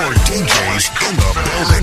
more DJs in the building.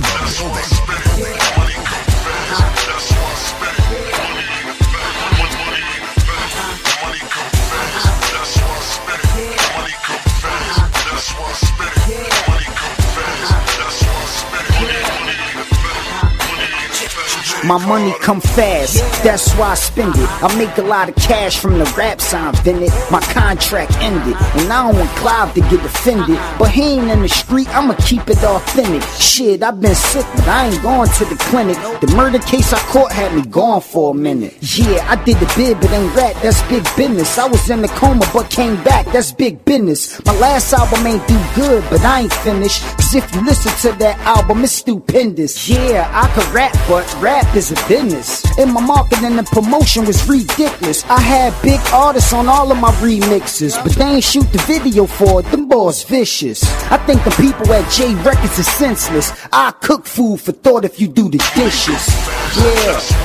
My money come fast, that's why I spend it. I make a lot of cash from the raps I invented. My contract ended, and I don't want Clive to get offended. But he ain't in the street, I'ma keep it authentic. Shit, I've been sick, but I ain't going to the clinic. The murder case I caught had me gone for a minute. Yeah, I did the bid, but ain't rap, that's big business. I was in the coma, but came back, that's big business. My last album ain't do good, but I ain't finished. Cause if you listen to that album, it's stupendous. Yeah, I could rap, but rap is a business. And my marketing and promotion was ridiculous. I had big artists on all of my remixes, but they ain't shoot the video for it. Them boys vicious. I think the people at J Records is senseless. I cook food for thought if you do the dishes. Yeah.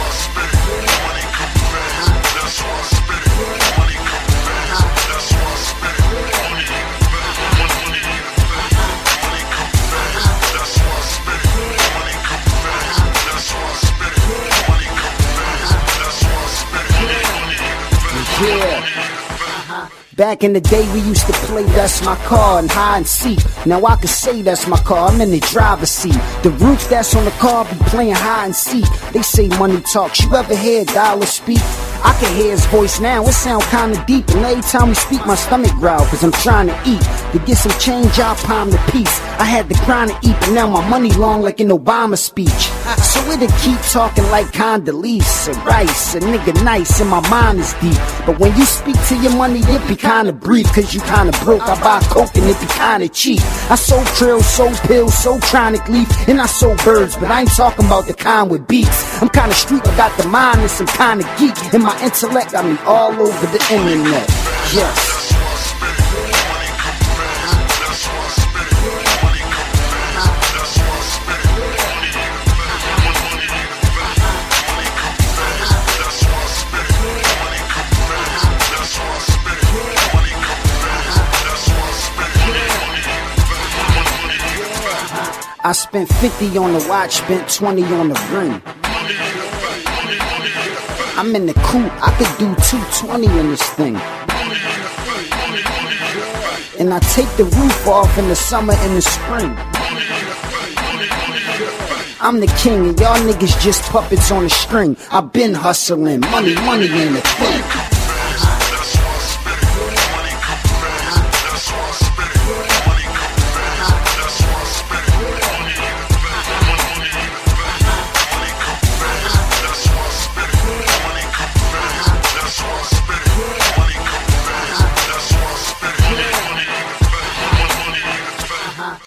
Back in the day we used to play That's My Car and hide and seek. Now I can say that's my car, I'm in the driver's seat. The roof that's on the car be playing hide and seek. They say money talks, you ever hear Dollar speak? I can hear his voice now, it sound kinda deep. And every time we speak my stomach growl, cause I'm trying to eat. To get some change I'll palm the piece. I had to grind to eat, but now my money long like an Obama speech. So it'll keep talking like Condoleezza Rice. A nigga nice and my mind is deep. But when you speak to your money it be kinda brief. Cause you kinda broke, I buy coke and it be kinda cheap. I sold krill, sold pills, sold chronic leaf. And I sold birds, but I ain't talking about the kind with beats. I'm kinda street, I got the mind and some kinda geek. And my intellect got me all over the internet. Yes. I spent 50 on the watch, spent 20 on the ring. I'm in the coupe, I could do 220 in this thing. And I take the roof off in the summer and the spring. I'm the king and y'all niggas just puppets on a string. I've been hustling, money ain't a thing.